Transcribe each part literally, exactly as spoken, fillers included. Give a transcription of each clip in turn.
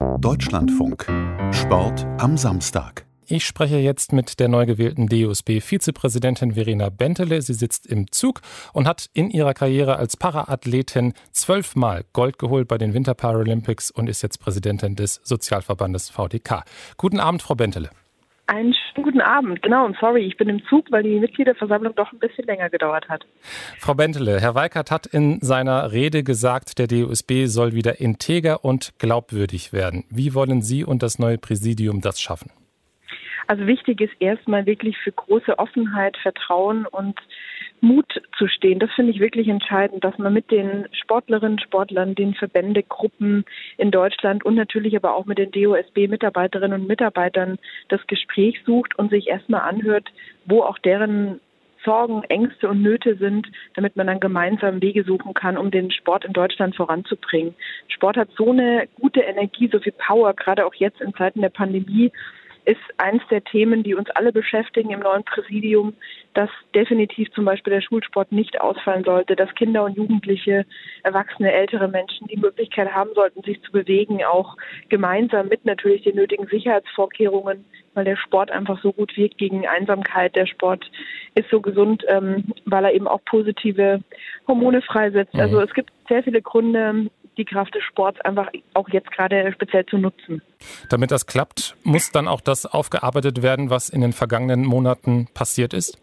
Deutschlandfunk. Sport am Samstag. Ich spreche jetzt mit der neu gewählten D O S B-Vizepräsidentin Verena Bentele. Sie sitzt im Zug und hat in ihrer Karriere als Paraathletin zwölfmal Gold geholt bei den Winter Paralympics und ist jetzt Präsidentin des Sozialverbandes V D K. Guten Abend, Frau Bentele. Einen schönen guten Abend. Genau, und sorry, ich bin im Zug, weil die Mitgliederversammlung doch ein bisschen länger gedauert hat. Frau Bentele, Herr Weikart hat in seiner Rede gesagt, der D O S B soll wieder integer und glaubwürdig werden. Wie wollen Sie und das neue Präsidium das schaffen? Also wichtig ist erstmal wirklich für große Offenheit, Vertrauen und Mut zu stehen. Das finde ich wirklich entscheidend, dass man mit den Sportlerinnen, Sportlern, den Verbände, Gruppen in Deutschland und natürlich aber auch mit den D O S B-Mitarbeiterinnen und Mitarbeitern das Gespräch sucht und sich erstmal anhört, wo auch deren Sorgen, Ängste und Nöte sind, damit man dann gemeinsam Wege suchen kann, um den Sport in Deutschland voranzubringen. Sport hat so eine gute Energie, so viel Power, gerade auch jetzt in Zeiten der Pandemie, ist eins der Themen, die uns alle beschäftigen im neuen Präsidium, dass definitiv zum Beispiel der Schulsport nicht ausfallen sollte, dass Kinder und Jugendliche, Erwachsene, ältere Menschen die Möglichkeit haben sollten, sich zu bewegen, auch gemeinsam mit natürlich den nötigen Sicherheitsvorkehrungen, weil der Sport einfach so gut wirkt gegen Einsamkeit. Der Sport ist so gesund, ähm, weil er eben auch positive Hormone freisetzt. Mhm. Also es gibt sehr viele Gründe, die Kraft des Sports einfach auch jetzt gerade speziell zu nutzen. Damit das klappt, muss dann auch das aufgearbeitet werden, was in den vergangenen Monaten passiert ist?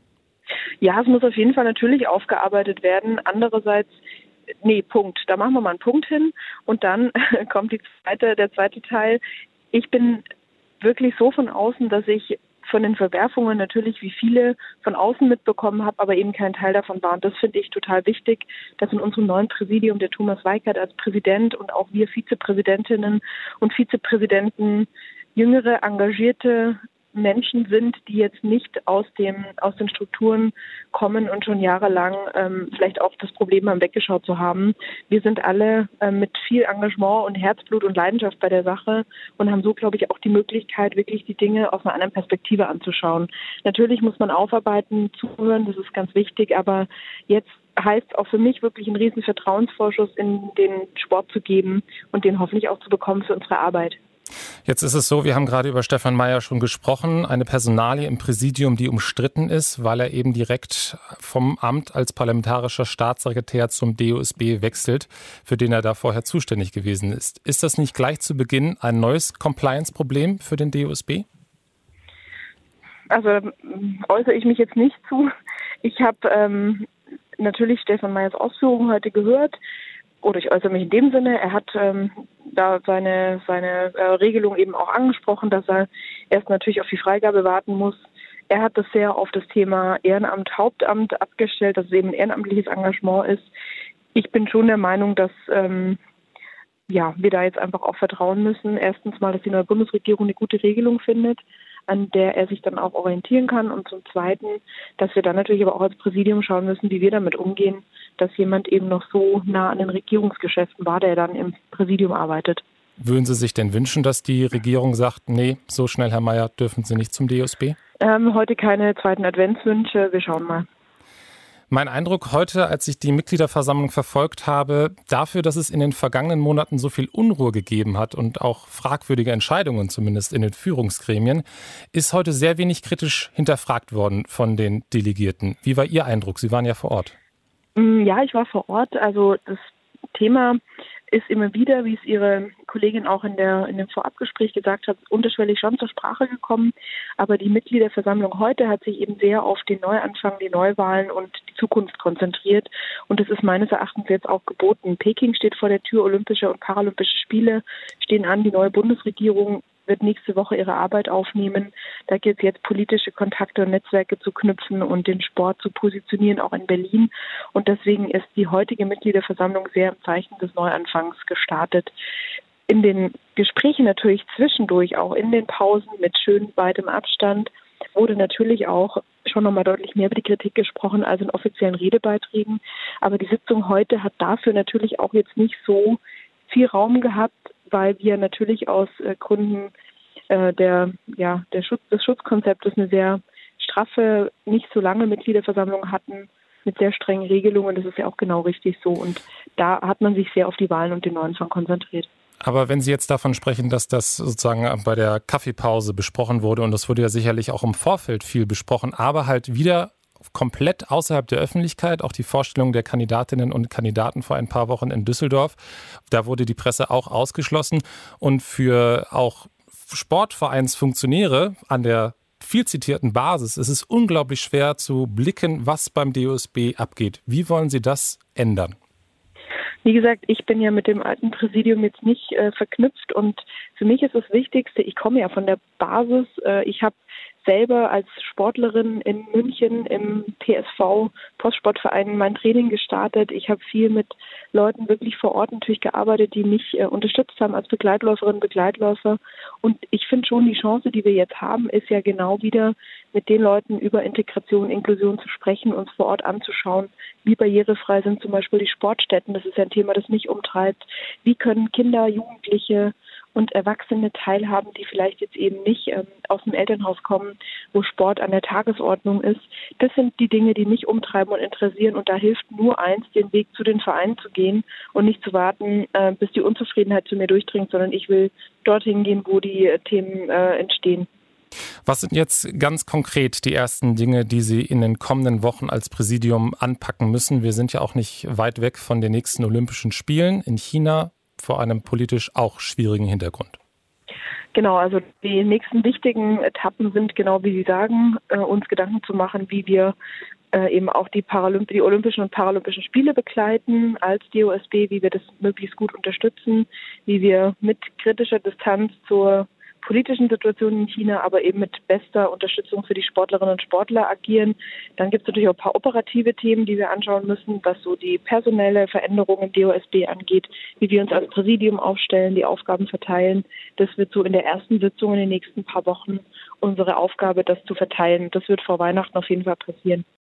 Ja, es muss auf jeden Fall natürlich aufgearbeitet werden. Andererseits, nee, Punkt. Da machen wir mal einen Punkt hin und dann kommt die zweite, der zweite Teil. Ich bin wirklich so von außen, dass ich von den Verwerfungen natürlich wie viele von außen mitbekommen habe, aber eben kein Teil davon war. Und das finde ich total wichtig, dass in unserem neuen Präsidium der Thomas Weikart als Präsident und auch wir Vizepräsidentinnen und Vizepräsidenten jüngere, engagierte Menschen sind, die jetzt nicht aus dem aus den Strukturen kommen und schon jahrelang ähm, vielleicht auch das Problem haben, weggeschaut zu haben. Wir sind alle ähm, mit viel Engagement und Herzblut und Leidenschaft bei der Sache und haben so, glaube ich, auch die Möglichkeit, wirklich die Dinge aus einer anderen Perspektive anzuschauen. Natürlich muss man aufarbeiten, zuhören, das ist ganz wichtig, aber jetzt heißt auch für mich wirklich einen riesen Vertrauensvorschuss in den Sport zu geben und den hoffentlich auch zu bekommen für unsere Arbeit. Jetzt ist es so, wir haben gerade über Stefan Mayer schon gesprochen, eine Personalie im Präsidium, die umstritten ist, weil er eben direkt vom Amt als parlamentarischer Staatssekretär zum D O S B wechselt, für den er da vorher zuständig gewesen ist. Ist das nicht gleich zu Beginn ein neues Compliance-Problem für den D O S B? Also äußere ich mich jetzt nicht zu. Ich habe ähm, natürlich Stefan Mayers Ausführungen heute gehört. Oder ich äußere mich in dem Sinne, er hat ähm, da seine, seine äh, Regelung eben auch angesprochen, dass er erst natürlich auf die Freigabe warten muss. Er hat das sehr auf das Thema Ehrenamt, Hauptamt abgestellt, dass es eben ein ehrenamtliches Engagement ist. Ich bin schon der Meinung, dass ähm, ja, wir da jetzt einfach auch vertrauen müssen. Erstens mal, dass die neue Bundesregierung eine gute Regelung findet, an der er sich dann auch orientieren kann. Und zum Zweiten, dass wir dann natürlich aber auch als Präsidium schauen müssen, wie wir damit umgehen, dass jemand eben noch so nah an den Regierungsgeschäften war, der dann im Präsidium arbeitet. Würden Sie sich denn wünschen, dass die Regierung sagt, nee, so schnell, Herr Mayer, dürfen Sie nicht zum D O S B? Ähm, heute keine zweiten Adventswünsche, wir schauen mal. Mein Eindruck heute, als ich die Mitgliederversammlung verfolgt habe, dafür, dass es in den vergangenen Monaten so viel Unruhe gegeben hat und auch fragwürdige Entscheidungen zumindest in den Führungsgremien, ist heute sehr wenig kritisch hinterfragt worden von den Delegierten. Wie war Ihr Eindruck? Sie waren ja vor Ort. Ja, ich war vor Ort. Also das Thema ist immer wieder, wie es Ihre Kollegin auch in der in dem Vorabgespräch gesagt hat, unterschwellig schon zur Sprache gekommen. Aber die Mitgliederversammlung heute hat sich eben sehr auf den Neuanfang, die Neuwahlen und die Zukunft konzentriert. Und das ist meines Erachtens jetzt auch geboten. Peking steht vor der Tür, Olympische und Paralympische Spiele stehen an. Die neue Bundesregierung wird nächste Woche ihre Arbeit aufnehmen. Da gilt es jetzt, politische Kontakte und Netzwerke zu knüpfen und den Sport zu positionieren, auch in Berlin. Und deswegen ist die heutige Mitgliederversammlung sehr im Zeichen des Neuanfangs gestartet. In den Gesprächen natürlich zwischendurch, auch in den Pausen mit schön weitem Abstand, wurde natürlich auch schon nochmal deutlich mehr über die Kritik gesprochen als in offiziellen Redebeiträgen. Aber die Sitzung heute hat dafür natürlich auch jetzt nicht so viel Raum gehabt, weil wir natürlich aus äh, Gründen äh, der, ja, der Schutz, des Schutzkonzeptes eine sehr straffe, nicht so lange Mitgliederversammlung hatten mit sehr strengen Regelungen. Das ist ja auch genau richtig so. Und da hat man sich sehr auf die Wahlen und den Neuanfang konzentriert. Aber wenn Sie jetzt davon sprechen, dass das sozusagen bei der Kaffeepause besprochen wurde, und das wurde ja sicherlich auch im Vorfeld viel besprochen, aber halt wieder komplett außerhalb der Öffentlichkeit, auch die Vorstellung der Kandidatinnen und Kandidaten vor ein paar Wochen in Düsseldorf, da wurde die Presse auch ausgeschlossen. Und für auch Sportvereinsfunktionäre an der viel zitierten Basis ist es unglaublich schwer zu blicken, was beim D O S B abgeht. Wie wollen Sie das ändern? Wie gesagt, ich bin ja mit dem alten Präsidium jetzt nicht äh, verknüpft und für mich ist das Wichtigste, ich komme ja von der Basis, äh, ich habe selber als Sportlerin in München im P S V Postsportverein mein Training gestartet. Ich habe viel mit Leuten wirklich vor Ort natürlich gearbeitet, die mich äh, unterstützt haben als Begleitläuferin, Begleitläufer. Und ich finde schon, die Chance, die wir jetzt haben, ist ja genau wieder mit den Leuten über Integration, Inklusion zu sprechen, uns vor Ort anzuschauen, wie barrierefrei sind zum Beispiel die Sportstätten. Das ist ja ein Thema, das mich umtreibt. Wie können Kinder, Jugendliche und Erwachsene teilhaben, die vielleicht jetzt eben nicht ähm, aus dem Elternhaus kommen, wo Sport an der Tagesordnung ist. Das sind die Dinge, die mich umtreiben und interessieren. Und da hilft nur eins, den Weg zu den Vereinen zu gehen und nicht zu warten, äh, bis die Unzufriedenheit zu mir durchdringt, sondern ich will dorthin gehen, wo die äh, Themen äh, entstehen. Was sind jetzt ganz konkret die ersten Dinge, die Sie in den kommenden Wochen als Präsidium anpacken müssen? Wir sind ja auch nicht weit weg von den nächsten Olympischen Spielen in China, vor einem politisch auch schwierigen Hintergrund. Genau, also die nächsten wichtigen Etappen sind, genau wie Sie sagen, äh, uns Gedanken zu machen, wie wir äh, eben auch die, Paralymp- die Olympischen und Paralympischen Spiele begleiten als D O S B, wie wir das möglichst gut unterstützen, wie wir mit kritischer Distanz zur politischen Situation in China, aber eben mit bester Unterstützung für die Sportlerinnen und Sportler agieren. Dann gibt es natürlich auch ein paar operative Themen, die wir anschauen müssen, was so die personelle Veränderung im D O S B angeht, wie wir uns als Präsidium aufstellen, die Aufgaben verteilen. Das wird so in der ersten Sitzung in den nächsten paar Wochen unsere Aufgabe, das zu verteilen. Das wird vor Weihnachten auf jeden Fall passieren.